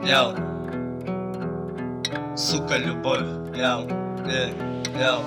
Яу. Сука, любовь. Яу. Яу.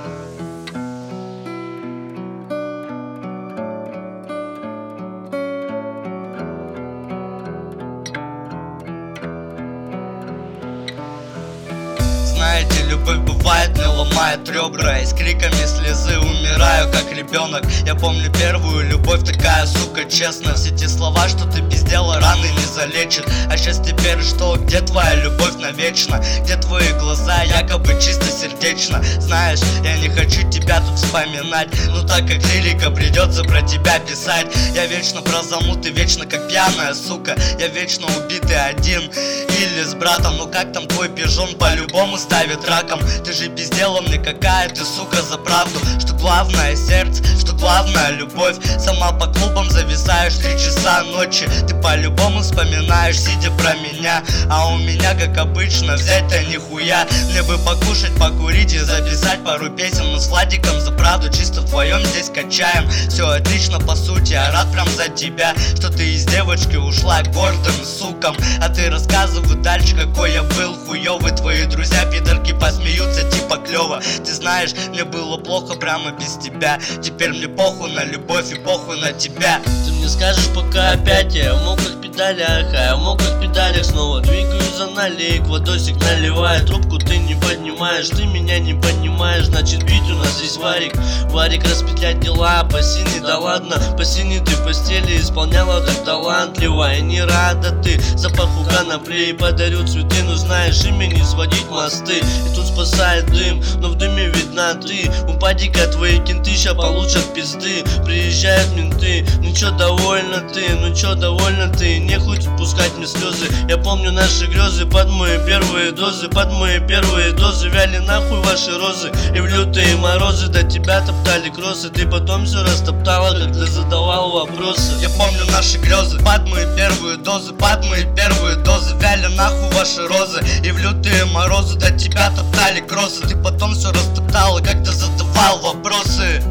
Знаете, любовь бывает, не ломает ребра. И с криками слезы умираю, как ребенок. Я помню первую любовь, такая, сука, честно. Все те слова, что ты без дела, раны не залечит. А сейчас теперь что? Где твоя любовь навечно? Где твои глаза, якобы чисто сердечно? Знаешь, я не хочу тебя тут вспоминать, но так как лирика, придется про тебя писать. Я вечно про замуты, вечно как пьяная сука. Я вечно убитый один или с братом. Ну как там твой пижон, по-любому ставит раком. Ты же без дела мне, какая ты, сука, за правду. Что главное сердце, что главное любовь. Сама по клубам зависаешь 3 часа ночи. Ты по-любому вспоминаешь, сидя про меня. А у меня, как обычно, взять-то нихуя. Мне бы покушать, покурить и записать пару песен. Но с Владиком за правду чисто вдвоем здесь качаем. Все отлично по сути, я рад прям за тебя, что ты из девочки ушла к гордым сукам. А ты рассказывай дальше, какой я был хуёвый. Твои друзья пидорки посмеются типа клёво. Ты знаешь, мне было плохо прямо без тебя. Теперь мне похуй на любовь и похуй на тебя. Ты мне скажешь пока опять, я в мокрых педалях, а я в мокрых педалях снова двигаюсь за налейк. Водосик наливает, трубку ты не поднимаешь, ты меня не понимаешь, значит бить у нас здесь варик. Варик распетлять дела, по сине, да ладно, по сине ты в постели исполняла так талантливо. И не рада ты, запах у конопли, подарю цветы, но знаешь, имени сводить мосты. И тут спасает дым, но в дыме видна ты. У падика твои кенты ща получат пизды. Приезжают менты, ну чё довольна ты, ну чё довольна ты. Не хоть пускать мне слезы. Я помню наши грезы под мои первые дозы. Под мои первые дозы вяли нахуй ваши розы. И в лютые морозы до тебя топтали кроссы. Ты потом все растоптала, когда задавал вопросы. Я помню наши грезы под мои первые дозы. Под мои первые дозы вяли нахуй ваши розы. И в лютые морозы до тебя топтали кроссы. Ты потом все растоптала, когда задавал вопросы.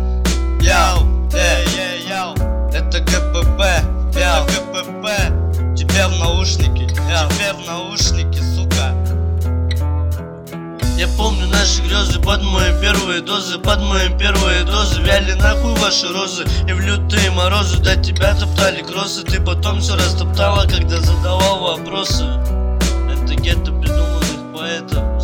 Яу, яу, это ГПП, яу, ГПП. Тебе в наушники, тебе в наушники, сука. Я помню наши грезы под мои первые дозы. Под мои первые дозы вяли нахуй ваши розы. И в лютые морозы до тебя топтали кроссы. Ты потом все растоптала, когда задавал вопросы. Это гетто придуманных поэтов.